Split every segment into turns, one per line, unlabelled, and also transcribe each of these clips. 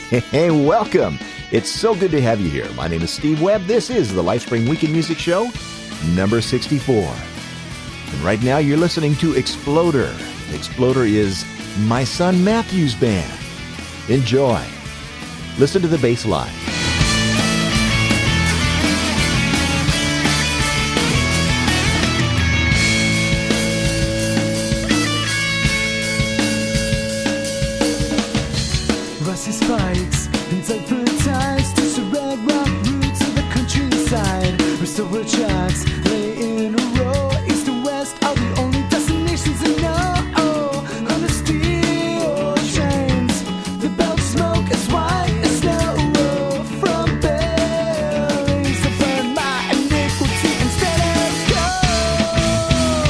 Hey, welcome. It's so good to have you here. My name is Steve Webb. This is the LifeSpring Weekend Music Show, number 64. And right now you're listening to Exploder. Exploder is my son Matthew's band. Enjoy. Listen to the bass line.
Rusty spikes and dug ties to the red rock roots of the countryside. Restore tracks lay in a row. East and west are the only destinations I know. On the steel chains, the belt smoke is white as snow. From bellies I burn my iniquity instead of gold.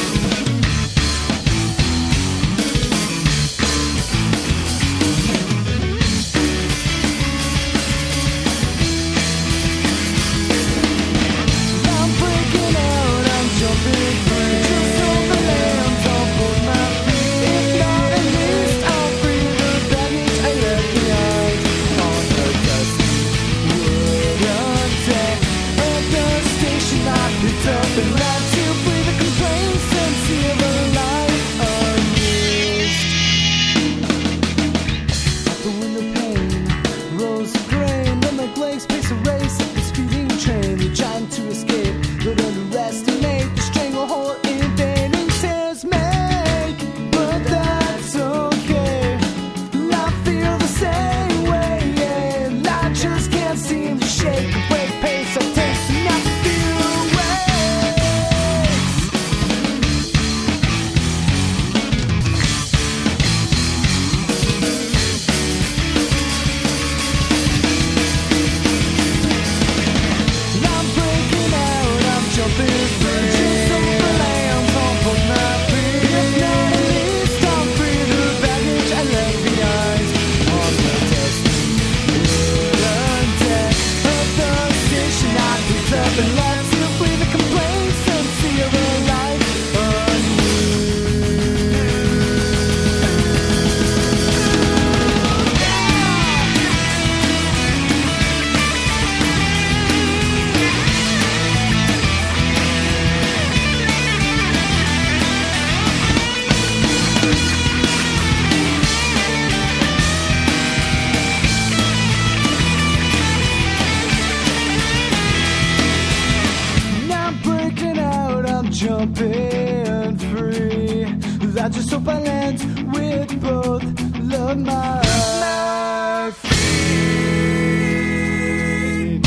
I'm breaking out, I'm jumping free. Just on the land, on both my feet. If not, at least I'll free the baggage I left behind on the dusty wooden deck. At the station I picked up and ran to free the complaints and seal the life unused. But when the pain rose to grain, then my legs pace a race like a speeding train. You're trying to escape, but underestimate the stranglehold invading tears make. But that's okay, I feel the same way. I just can't seem to shake the break pace I take to not feel waves. I'm breaking out, I'm jumping free. Just on the land, on both my feet. If not, at least I'm free the baggage I left behind on the dusty wooden deck of the station I picked up and left to free the complaints and seal the life I'm breaking out, I'm jumping free. I just hope I land with both of my feet.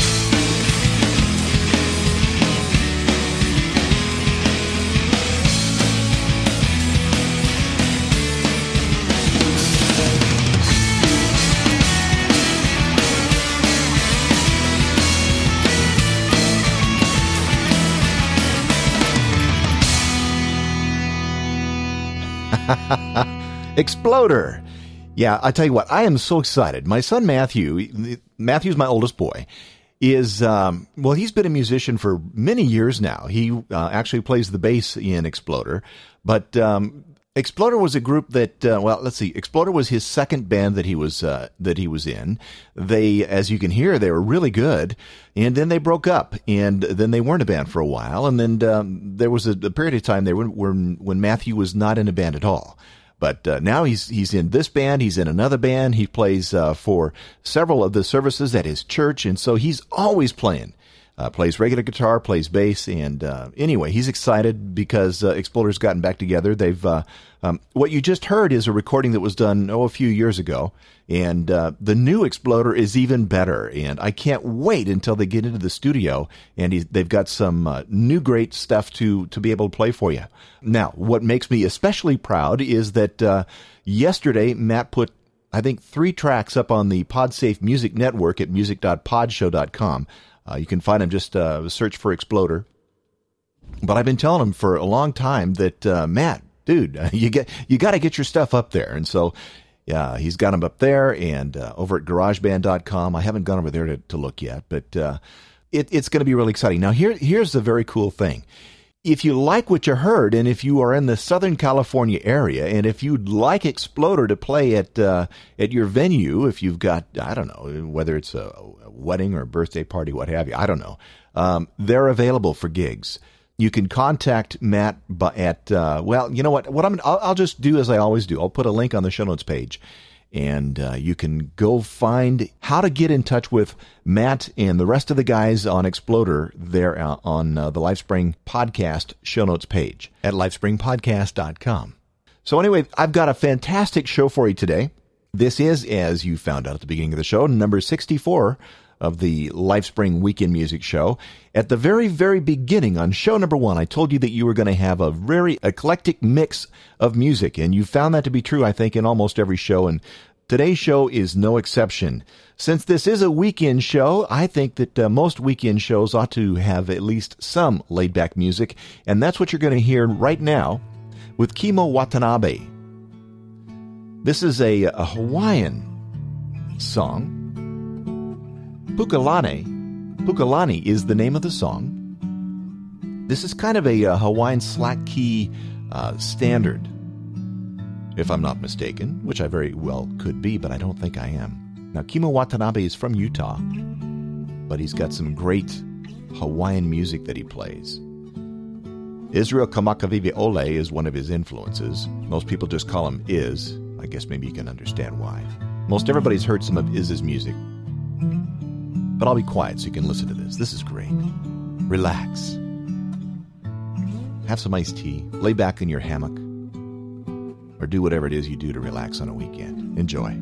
Exploder. Yeah, I tell you what, I am so excited. My son Matthew's my oldest boy, is, he's been a musician for many years now. He actually plays the bass in Exploder. But Exploder was a group that, Exploder was his second band that he was in. They, as you can hear, they were really good. And then they broke up, and then they weren't a band for a while. And then there was a period of time there when Matthew was not in a band at all. But now he's in this band, he's in another band, he plays for several of the services at his church, and so he's always playing. Plays regular guitar, plays bass, and anyway, he's excited because Exploder's gotten back together. They've what you just heard is a recording that was done a few years ago, and the new Exploder is even better. And I can't wait until they get into the studio and they've got some new great stuff to be able to play for you. Now, what makes me especially proud is that yesterday Matt put, I think, 3 tracks up on the PodSafe Music Network at music.podshow.com. You can find them, just search for Exploder. But I've been telling him for a long time that, Matt, dude, you got to get your stuff up there. And so, yeah, he's got them up there and over at GarageBand.com. I haven't gone over there to look yet, but it's going to be really exciting. Now, here's the very cool thing. if you like what you heard, and if you are in the Southern California area, and if you'd like Exploder to play at your venue, if you've got, I don't know, whether it's a wedding or a birthday party, what have you, I don't know, they're available for gigs. You can contact Matt at, well, you know what? I'll just do as I always do. I'll put a link on the show notes page. And you can go find how to get in touch with Matt and the rest of the guys on Exploder there on the Lifespring Podcast show notes page at lifespringpodcast.com. So anyway, I've got a fantastic show for you today. This is, as you found out at the beginning of the show, number 64 of the Lifespring Weekend Music Show. At the very, very beginning, on show number 1, I told you that you were going to have a very eclectic mix of music, and you found that to be true, I think, in almost every show, and today's show is no exception. Since this is a weekend show, I think that most weekend shows ought to have at least some laid-back music, and that's what you're going to hear right now with Kimo Watanabe. This is a Hawaiian song. Pukalani. Pukalani is the name of the song. This is kind of a Hawaiian slack key standard, if I'm not mistaken, which I very well could be, but I don't think I am. Now, Kimo Watanabe is from Utah, but he's got some great Hawaiian music that he plays. Israel Kamakavivi Ole is one of his influences. Most people just call him Iz. I guess maybe you can understand why. Most everybody's heard some of Iz's music. But I'll be quiet so you can listen to this. This is great. Relax. Have some iced tea. Lay back in your hammock. Or do whatever it is you do to relax on a weekend. Enjoy.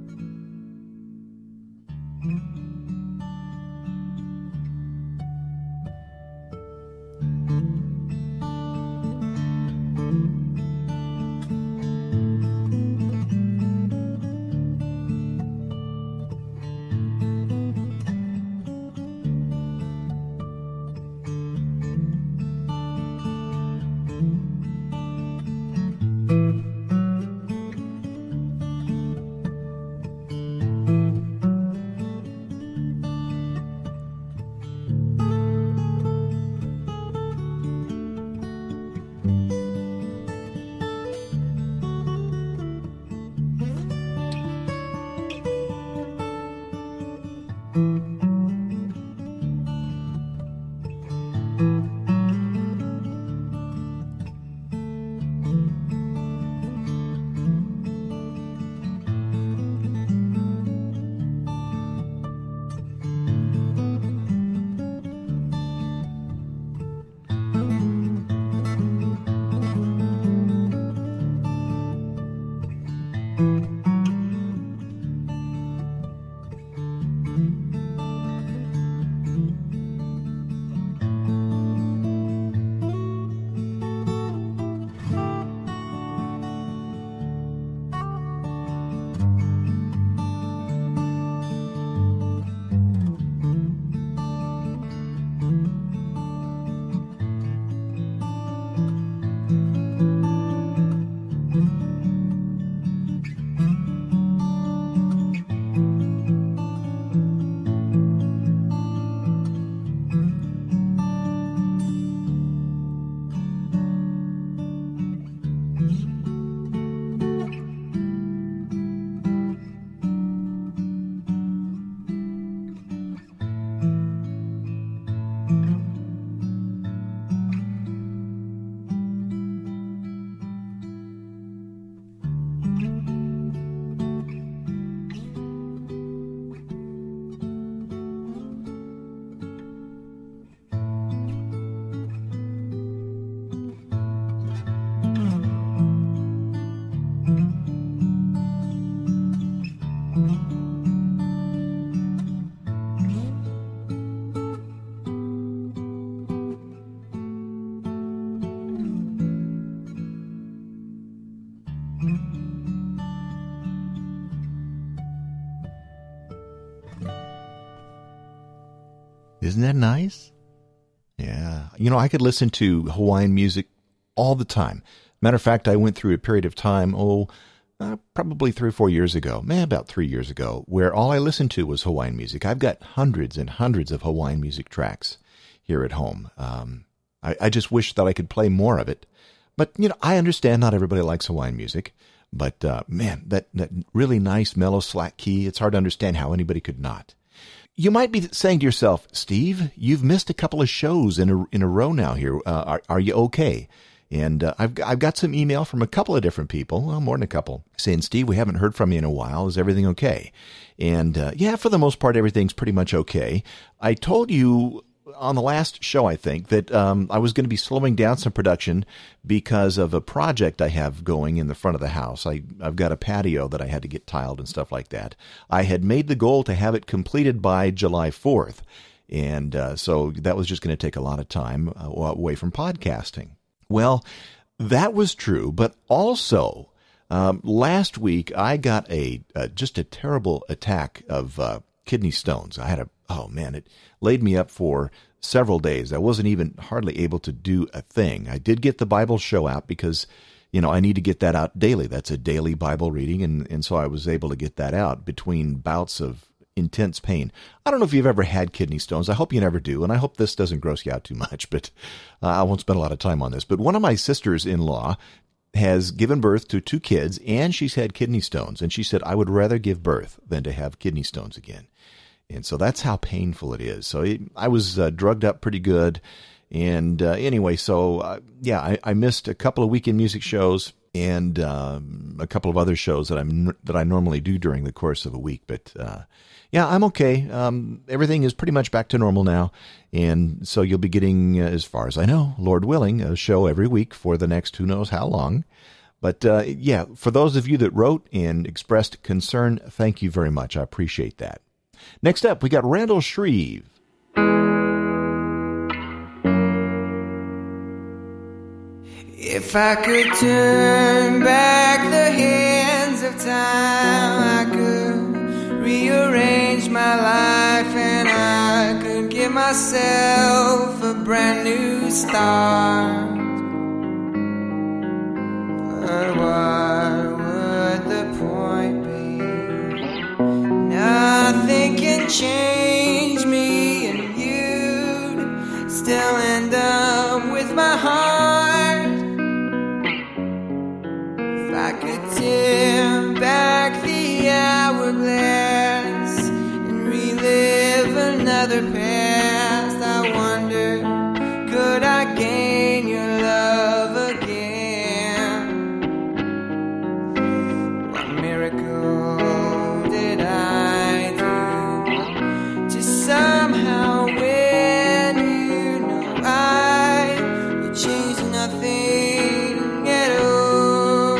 Isn't that nice? Yeah. You know, I could listen to Hawaiian music all the time. Matter of fact, I went through a period of time, probably 3 or 4 years ago, about 3 years ago, where all I listened to was Hawaiian music. I've got hundreds and hundreds of Hawaiian music tracks here at home. I just wish that I could play more of it. But, I understand not everybody likes Hawaiian music. But, man, that really nice, mellow, slack key, it's hard to understand how anybody could not. You might be saying to yourself, Steve, you've missed a couple of shows in a row now here. Are you okay? And I've got some email from a couple of different people, well, more than a couple, saying, Steve, we haven't heard from you in a while. Is everything okay? And yeah, for the most part, everything's pretty much okay. I told you on the last show, I think, that I was going to be slowing down some production because of a project I have going in the front of the house. I've got a patio that I had to get tiled and stuff like that. I had made the goal to have it completed by July 4th. And so that was just going to take a lot of time away from podcasting. Well, that was true, but also last week I got just a terrible attack of kidney stones. I had it laid me up for several days. I wasn't even hardly able to do a thing. I did get the Bible show out because, I need to get that out daily. That's a daily Bible reading, and so I was able to get that out between bouts of intense pain. I don't know if you've ever had kidney stones. I hope you never do, and I hope this doesn't gross you out too much, but I won't spend a lot of time on this. But one of my sisters-in-law has given birth to 2 kids, and she's had kidney stones, and she said, I would rather give birth than to have kidney stones again. And so that's how painful it is. So I was drugged up pretty good, and anyway, so I missed a couple of weekend music shows, and a couple of other shows that I normally do during the course of a week, but yeah, I'm okay. Everything is pretty much back to normal now. And so you'll be getting, as far as I know, Lord willing, a show every week for the next who knows how long. But yeah, for those of you that wrote and expressed concern, thank you very much. I appreciate that. Next up, we got Randall Shreve.
If I could turn back the hands of time, I could rearrange my life and I could give myself a brand new start. But what would the point be? Nothing can change me, and you'd still end up with my heart. If I could turn back the hourglass and relive another past, I wonder, could I gain your love again? What miracle did I do to somehow win you? No, I would change nothing at all.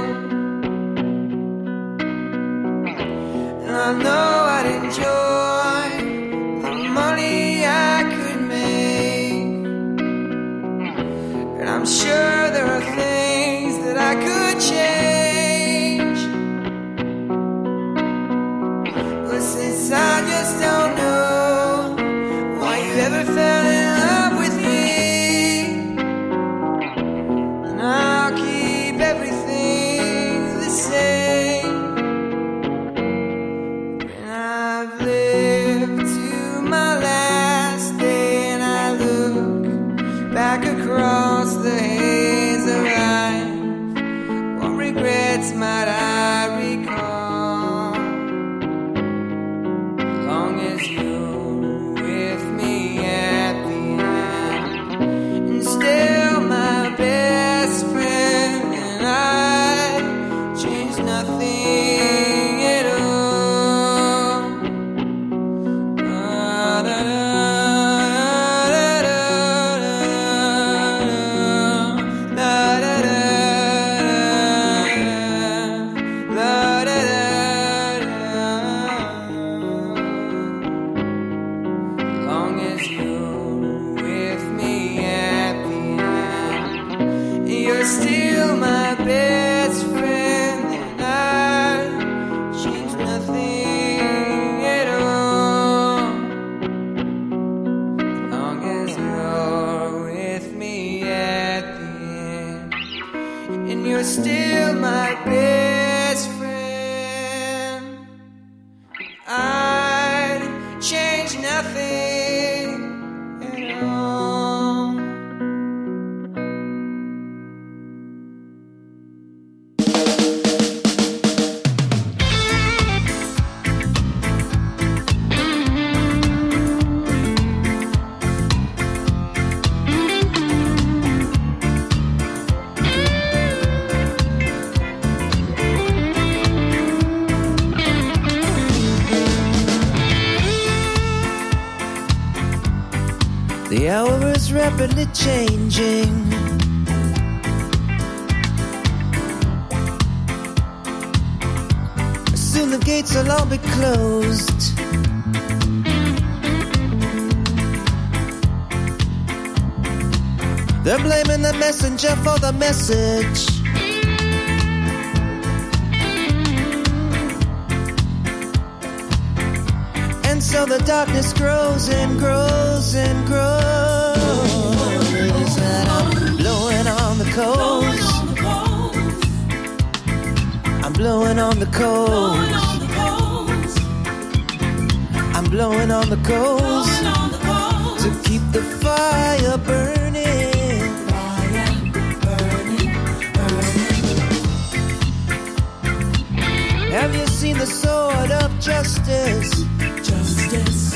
And I know I'd enjoy the money I could make, and I'm sure there are things that I could change. But since I just don't know why you ever fell in love with me, and I'll keep everything the same. And I've lived to my last day, and I look back across the haze of life. What regrets might I recall? As long as you're with me at the end, and still my best friend, and I change nothing at all. As long as you're with me at the end, you're still my best friend, and I change nothing at all. As long as you're with me at the end, and you're still my best friend, I'd change nothing at all. The hour is rapidly changing. Soon the gates will all be closed. They're blaming the messenger for the message. And so the darkness grows and grows and grows. And I'm blowing on the coast. I'm blowing on the coast. I'm blowing on the coast to keep the fire burning. Have you seen the sword of justice? Justice.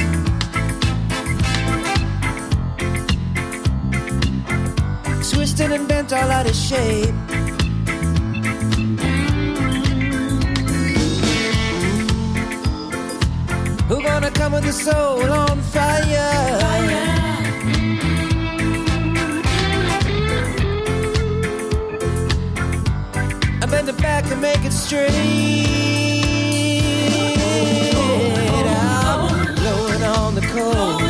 Twisted and bent all out of shape. Who gonna come with the soul on fire? I bend it back and make it straight. I'm blowing on the coast.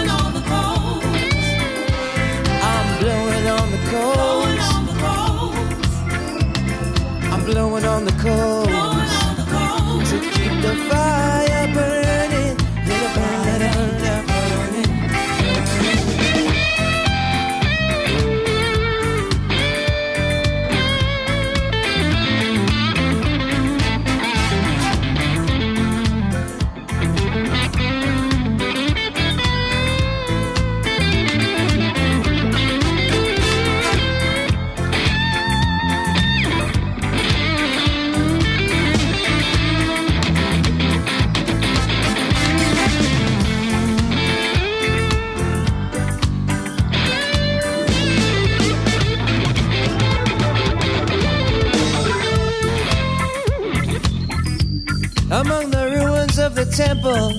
I'm blowing on the coast. I'm blowing on the coast to keep the fire burning. Let it burn, let it burn, let it burn. Among the ruins of the temple,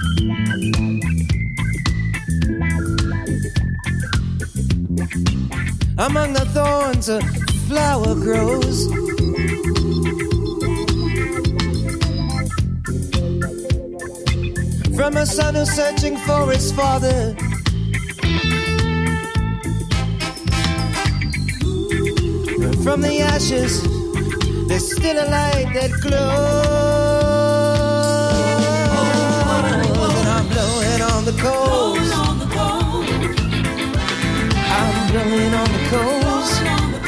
among the thorns a flower grows. From a son who's searching for his father, from the ashes there's still a light that glows. On the coast, I'm blowing on the coast.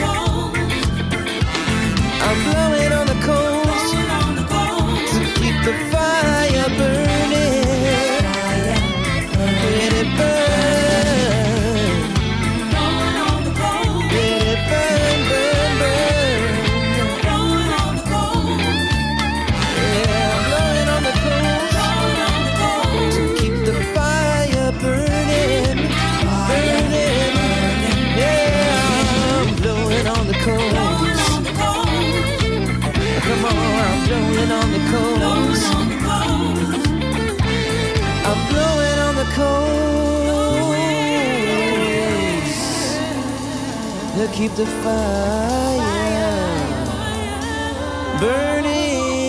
I'm blowing on the coast to keep the fire burning. Let it burn. Let it burn, burn, burn. Yeah, I'm blowing on the coast to keep the fire burning, burning. Yeah, I'm blowing on the coast. Come on, I'm blowing on the coast. I'm blowing on the coast to keep the fire burning.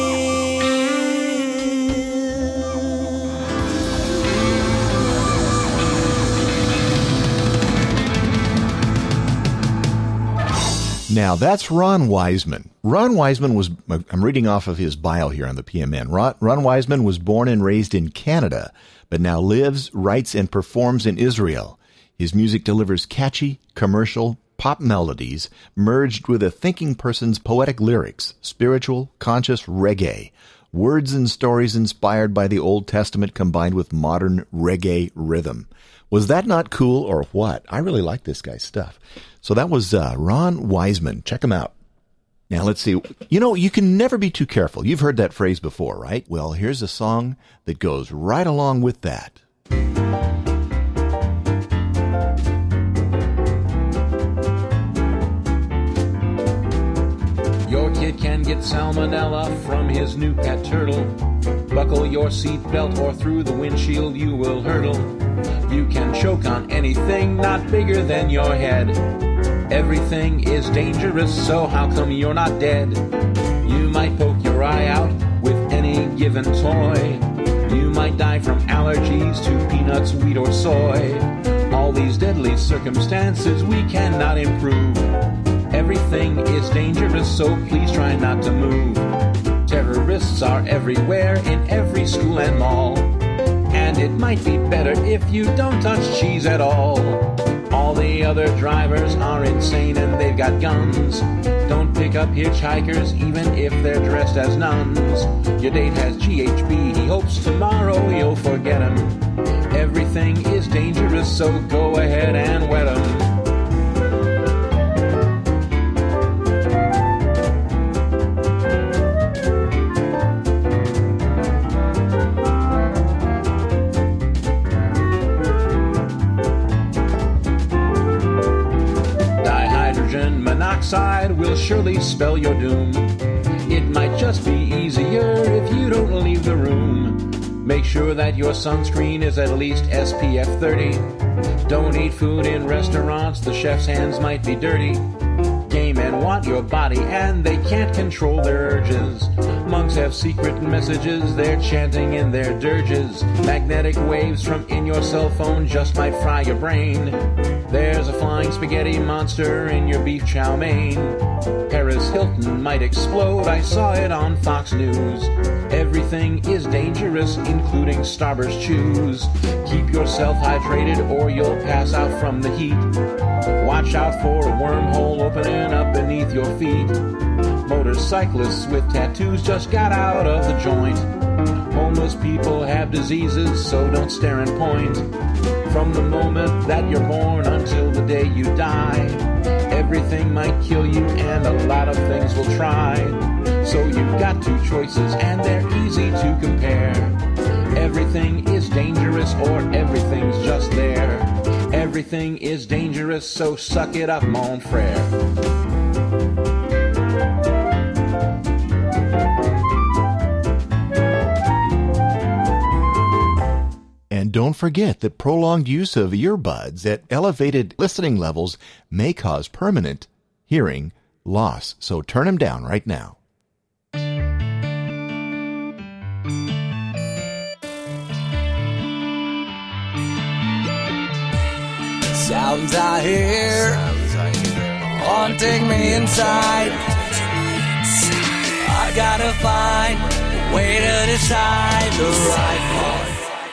Now, that's Ron Wiseman. Ron Wiseman was, I'm reading off of his bio here on the PMN. Ron Wiseman was born and raised in Canada, but now lives, writes, and performs in Israel. His music delivers catchy, commercial, pop melodies merged with a thinking person's poetic lyrics, spiritual, conscious reggae, words and stories inspired by the Old Testament combined with modern reggae rhythm. Was that not cool or what? I really like this guy's stuff. So that was Ron Wiseman. Check him out. Now let's see. You know, you can never be too careful. You've heard that phrase before, right? Well, here's a song that goes right along with that.
Your kid can get salmonella from his new pet turtle. Buckle your seatbelt or through the windshield you will hurtle. You can choke on anything not bigger than your head. Everything is dangerous, so how come you're not dead? You might poke your eye out with any given toy. You might die from allergies to peanuts, wheat, or soy. All these deadly circumstances we cannot improve. Everything is dangerous, so please try not to move. Terrorists are everywhere, in every school and mall. And it might be better if you don't touch cheese at all. All the other drivers are insane and they've got guns. Don't pick up hitchhikers even if they're dressed as nuns. Your date has GHB, he hopes tomorrow you'll forget him. Everything is dangerous, so go ahead and wet him. Monoxide will surely spell your doom. It might just be easier if you don't leave the room. Make sure that your sunscreen is at least SPF 30. Don't eat food in restaurants, the chef's hands might be dirty. Gay men want your body and they can't control their urges. Monks have secret messages they're chanting in their dirges. Magnetic waves from in your cell phone just might fry your brain. There's a flying spaghetti monster in your beef chow mein. Paris Hilton might explode, I saw it on Fox News. Everything is dangerous, including Starburst chews. Keep yourself hydrated or you'll pass out from the heat. Watch out for a wormhole opening up beneath your feet. Motorcyclists with tattoos just got out of the joint. Homeless people have diseases, so don't stare and point. From the moment that you're born until the day you die, everything might kill you and a lot of things will try. So you've got two choices and they're easy to compare. Everything is dangerous or everything's just there. Everything is dangerous, so suck it up, mon frère.
And don't forget that prolonged use of earbuds at elevated listening levels may cause permanent hearing loss. So turn them down right now.
Sounds I hear haunting me inside. I gotta find a way to decide the right one.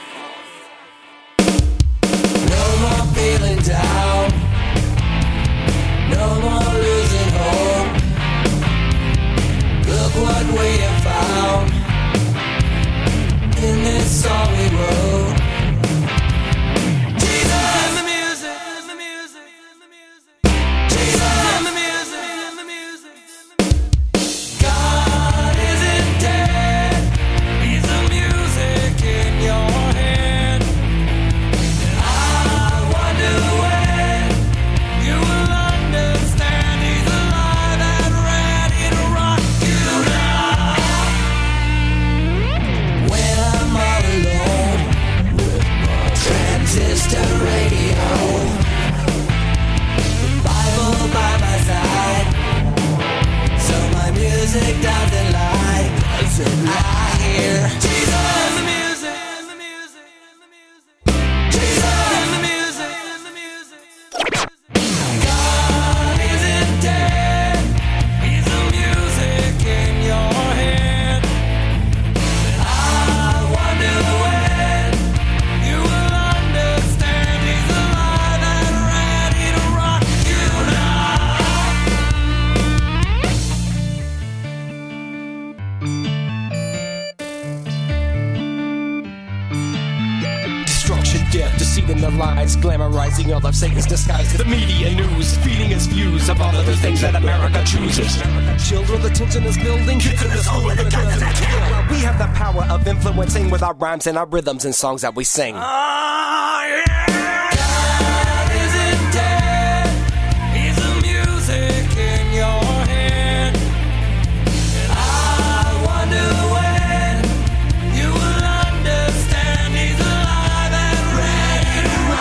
No more feeling down, no more losing hope. Look what we have found in this song we wrote. Music doesn't lie, doesn't lie here. Jesus in the music, in the music, in the music. Jesus in the music, in the music. God isn't dead, he's the music in your head. I wonder when you will understand he's alive and ready to rock you now.
Death, deceiving the lines, glamorizing all of Satan's disguise. The media news, feeding us views of all of the things that America chooses. Children, the tension is building. Kids in the school, the guns that kill. We have the power of influencing with our rhymes and our rhythms and songs that we sing.
Oh, yeah. God isn't dead, he's the music in your head. And I wonder when you will understand he's alive and ready to rock.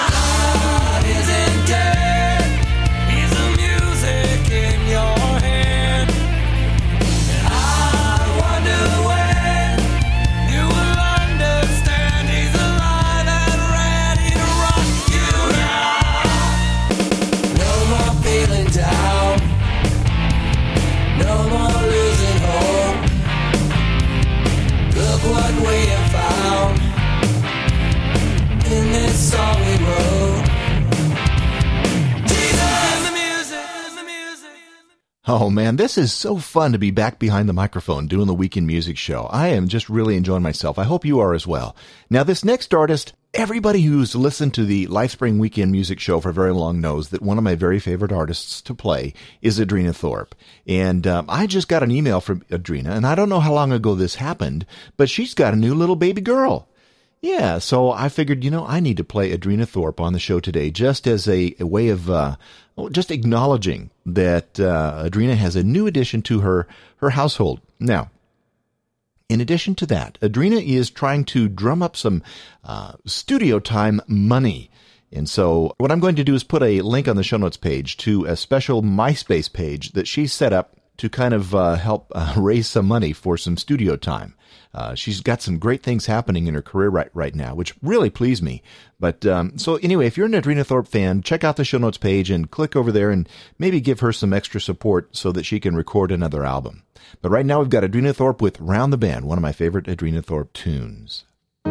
Oh man, this is so fun to be back behind the microphone doing the Weekend Music Show. I am just really enjoying myself. I hope you are as well. Now, this next artist, everybody who's listened to the LifeSpring Weekend Music Show for very long knows that one of my very favorite artists to play is Adrena Thorpe. And I just got an email from Adrena, and I don't know how long ago this happened, but she's got a new little baby girl. Yeah, so I figured, I need to play Adrena Thorpe on the show today just as a way of just acknowledging that Adrena has a new addition to her household. Now, in addition to that, Adrena is trying to drum up some studio time money. And so what I'm going to do is put a link on the show notes page to a special MySpace page that she set up to kind of help raise some money for some studio time. She's got some great things happening in her career right now, which really please me. But so anyway, if you're an Adrena Thorpe fan, check out the show notes page and click over there and maybe give her some extra support so that she can record another album. But right now we've got Adrena Thorpe with Round the Bend, one of my favorite Adrena Thorpe tunes.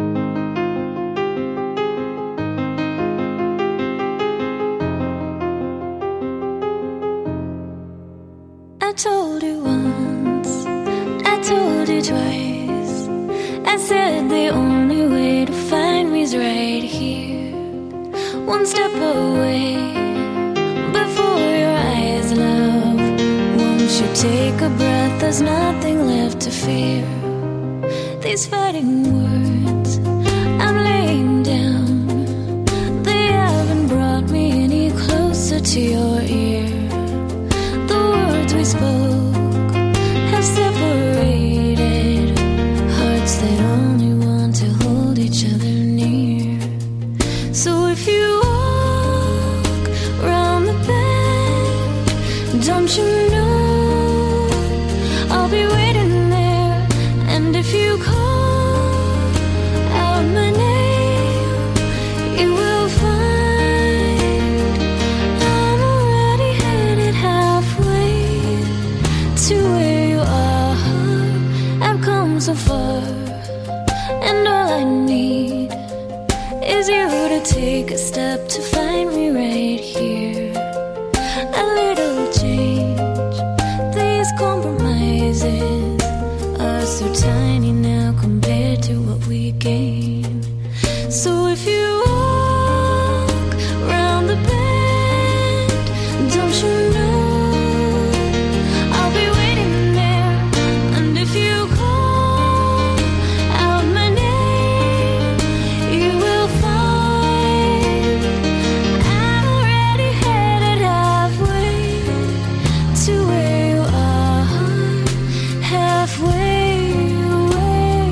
I told you once, I told you twice. I said the only way to find me's right here, one step away. Before your eyes, love, won't you take a breath? There's nothing left to fear. These fighting words I'm laying down, they haven't brought me any closer to your ear. The words we spoke have separated hearts that only want to hold each other near. So if you walk round the bend, don't you know I'll be waiting there? And if you call out my name, you will find I'm already headed halfway to where you are. I've come so far, and all I need is you to take a step to find me right here. A little change, these compromises are so tiny now compared to what we gain. So if you walk round the bend, don't you know I'll be waiting there? And if you call out my name, you will find I'm already headed halfway to where you are, halfway away,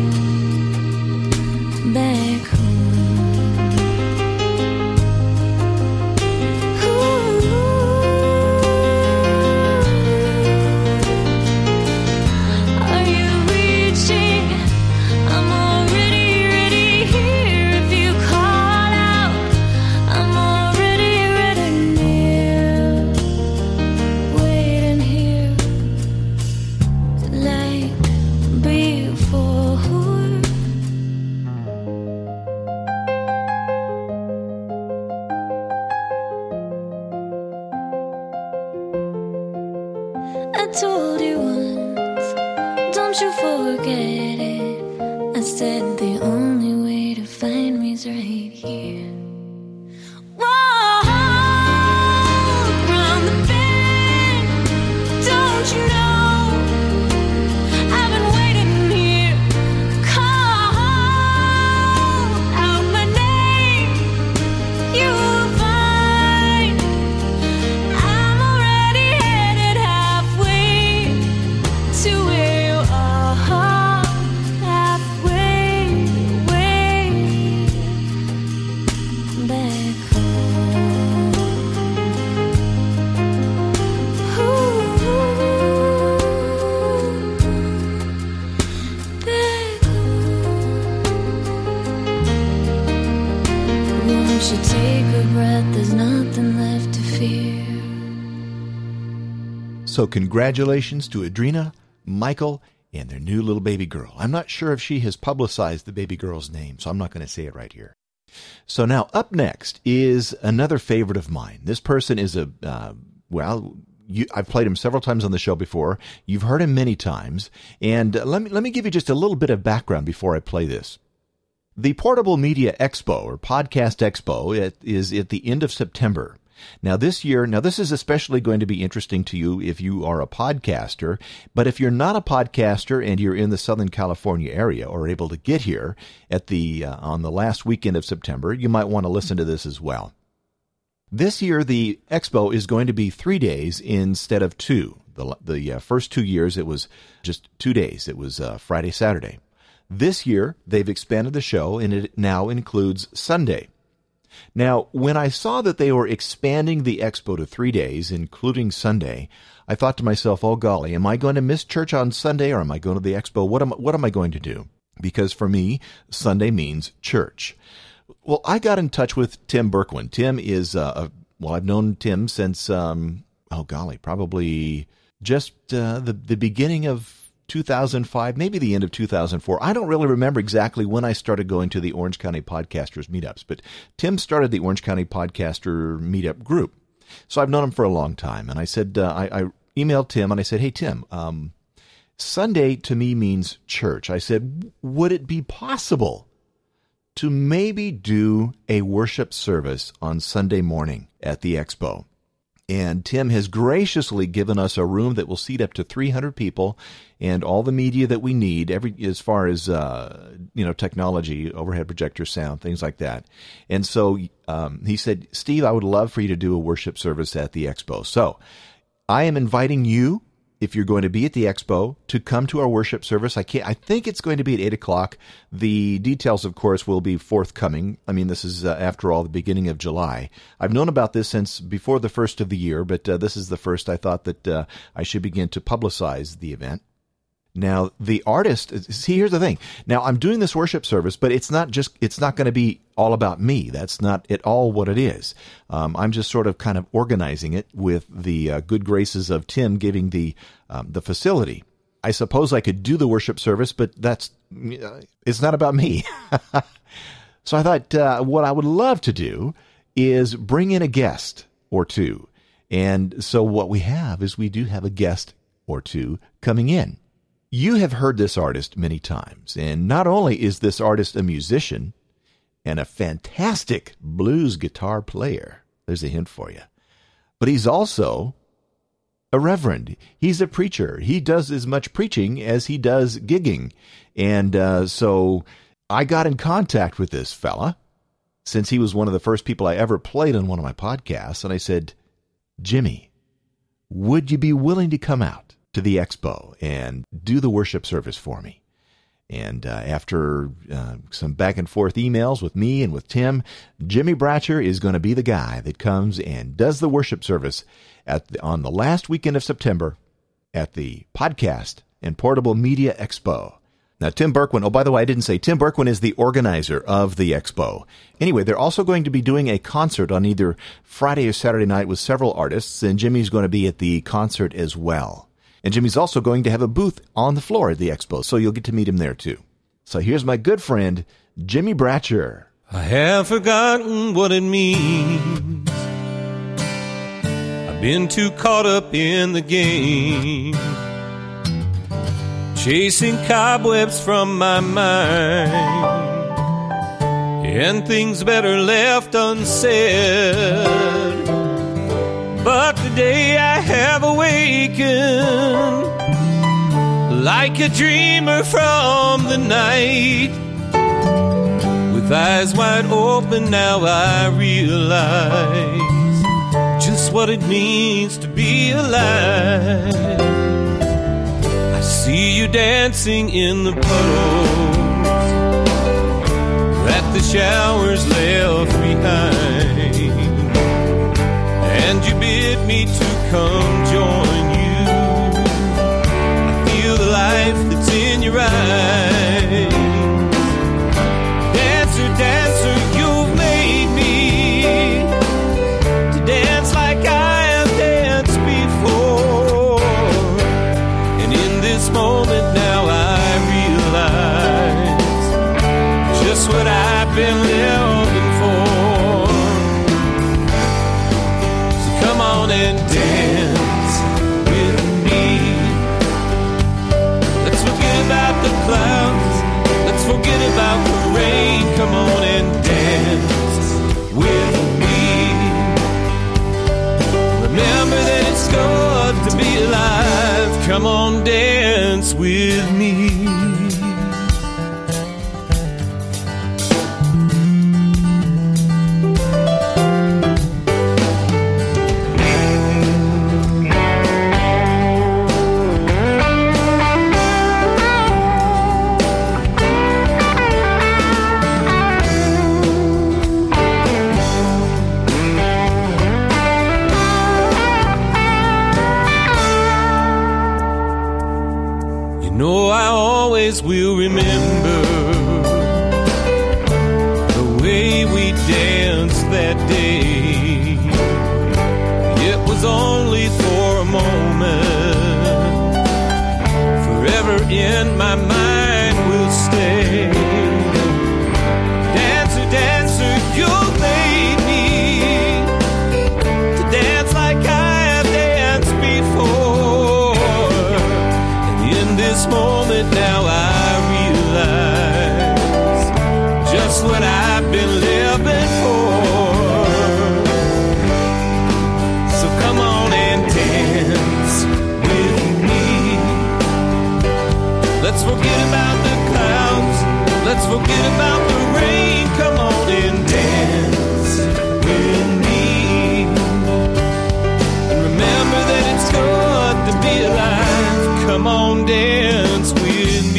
back home. Are you reaching? I'm already ready here. If you call out, I'm already ready near. Waiting here like before. I told you once, don't you forget it. I said the only way to find me's right here. Walk round the bend, don't you know I've been waiting here. Call out my name, you will find I'm already headed halfway to where you are, halfway, way back home. Ooh, back home. Won't you take a breath? There's nothing left to fear.
So congratulations to Adrena, Michael, and their new little baby girl. I'm not sure if she has publicized the baby girl's name, so I'm not going to say it right here. So now up next is another favorite of mine. This person is I've played him several times on the show before. You've heard him many times. And let me give you just a little bit of background before I play this. The Portable Media Expo, or Podcast Expo, it is at the end of September. Now this is especially going to be interesting to you if you are a podcaster, but if you're not a podcaster and you're in the Southern California area or able to get here at on the last weekend of September, you might want to listen to this as well. This year, the expo is going to be 3 days instead of 2. The first 2 years, it was just 2 days. It was Friday, Saturday. This year, they've expanded the show, and it now includes Sunday. Now, when I saw that they were expanding the expo to 3 days, including Sunday, I thought to myself, oh golly, am I going to miss church on Sunday, or am I going to the expo? What am I going to do? Because for me, Sunday means church. Well, I got in touch with Tim Berkwin. Tim is, I've known Tim since, probably just the beginning of 2005, maybe the end of 2004. I don't really remember exactly when I started going to the Orange County Podcasters meetups, but Tim started the Orange County Podcaster meetup group. So I've known him for a long time. And I said, I emailed Tim and I said, hey, Tim, Sunday to me means church. I said, would it be possible to maybe do a worship service on Sunday morning at the expo? And Tim has graciously given us a room that will seat up to 300 people and all the media that we need, as far as technology, overhead projector, sound, things like that. And so he said, Steve, I would love for you to do a worship service at the expo. So I am inviting you, if you're going to be at the expo, to come to our worship service. I think it's going to be at 8 o'clock. The details, of course, will be forthcoming. I mean, this is, after all, the beginning of July. I've known about this since before the first of the year, but this is the first I thought that I should begin to publicize the event. Now, the artist, see, here's the thing. Now, I'm doing this worship service, but it's not going to be all about me. That's not at all what it is. I'm just sort of kind of organizing it with the good graces of Tim giving the facility. I suppose I could do the worship service, but it's not about me. So I thought what I would love to do is bring in a guest or two. And so what we have is we do have a guest or two coming in. You have heard this artist many times, and not only is this artist a musician and a fantastic blues guitar player, there's a hint for you, but he's also a reverend. He's a preacher. He does as much preaching as he does gigging. And so I got in contact with this fella, since he was one of the first people I ever played on one of my podcasts, and I said, Jimmy, would you be willing to come out to the expo and do the worship service for me? And after some back and forth emails with me and with Tim, Jimmy Bratcher is going to be the guy that comes and does the worship service on the last weekend of September at the Podcast and Portable Media Expo. Now, Tim Berkwin, oh, by the way, I didn't say, Tim Berkwin is the organizer of the expo. Anyway, they're also going to be doing a concert on either Friday or Saturday night with several artists, and Jimmy's going to be at the concert as well. And Jimmy's also going to have a booth on the floor at the expo, so you'll get to meet him there too. So here's my good friend, Jimmy Bratcher.
I have forgotten what it means. I've been too caught up in the game, chasing cobwebs from my mind, and things better left unsaid. But today I have awakened like a dreamer from the night. With eyes wide open now I realize just what it means to be alive. I see you dancing in the puddles that the showers left behind, and you bid me to come join you. I feel the life that's in your eyes. Dancer, dancer, you've made me to dance like I have danced before. And in this moment now I realize just what I've been living for. Come on and dance, come on and dance with me. Remember that it's good to be alive. Come on, dance with me. Will remember the way we danced that day. It was only for a moment, forever in my mind will stay. Dancer, dancer, you made me to dance like I have danced before. And in this moment now just what I've been living for. So come on and dance with me. Let's forget about the clouds. Let's forget about the rain. Come on and dance with me. And remember that it's good to be alive. Come on, dance with me.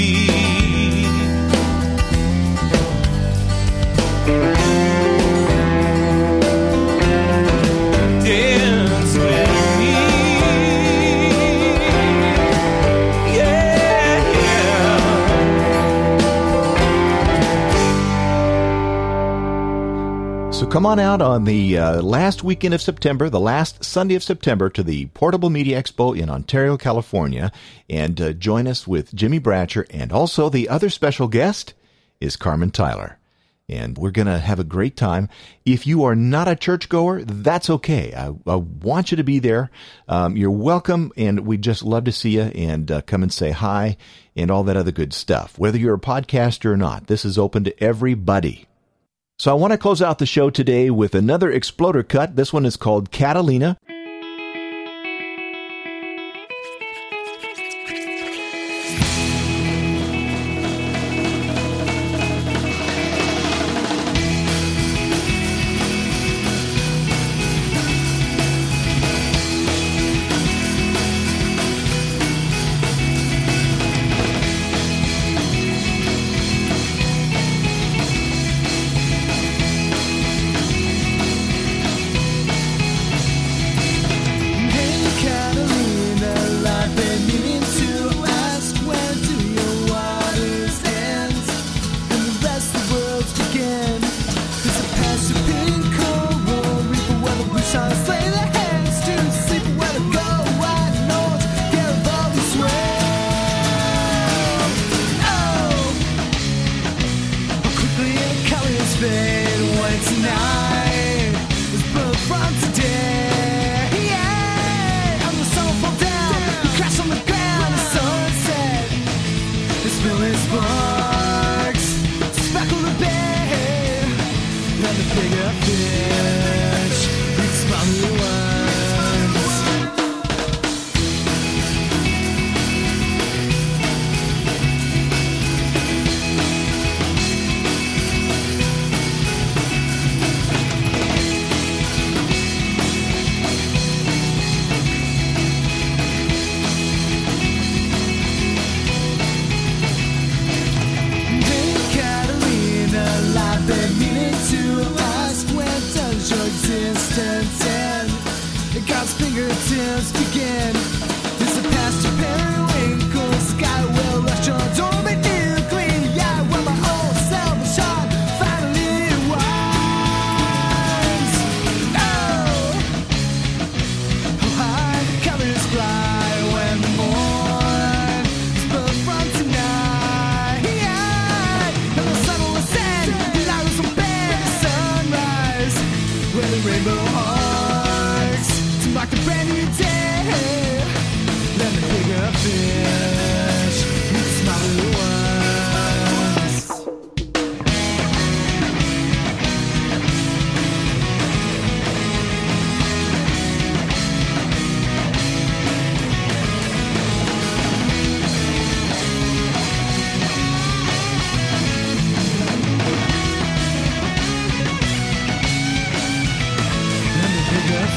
So come on out on the last weekend of September, the last Sunday of September, to the Portable Media Expo in Ontario, California, and join us with Jimmy Bratcher. And also the other special guest is Carmen Tyler. And we're going to have a great time. If you are not a churchgoer, that's okay. I want you to be there. You're welcome, and we'd just love to see you and come and say hi and all that other good stuff. Whether you're a podcaster or not, this is open to everybody. So I want to close out the show today with another Exploder cut. This one is called Catalina.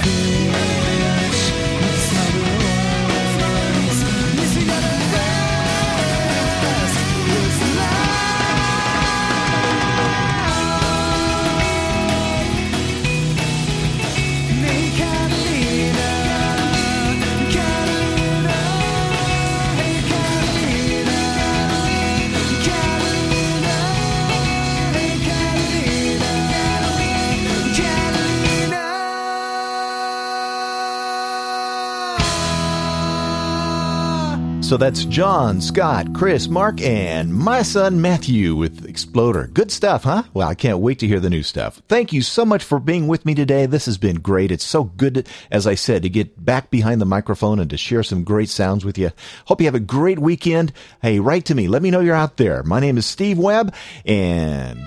fish with summer orphans. Yes, we gotta rest this night. Hey, Catalina, Catalina, hey, Catalina, Catalina, hey, Catalina, Catalina.
So that's John, Scott, Chris, Mark, and my son Matthew with Exploder. Good stuff, huh? Well, I can't wait to hear the new stuff. Thank you so much for being with me today. This has been great. It's so good, as I said, to get back behind the microphone and to share some great sounds with you. Hope you have a great weekend. Hey, write to me. Let me know you're out there. My name is Steve Webb, and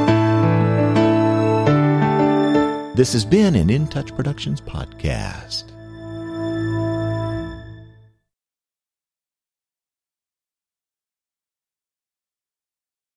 this has been an In Touch Productions podcast.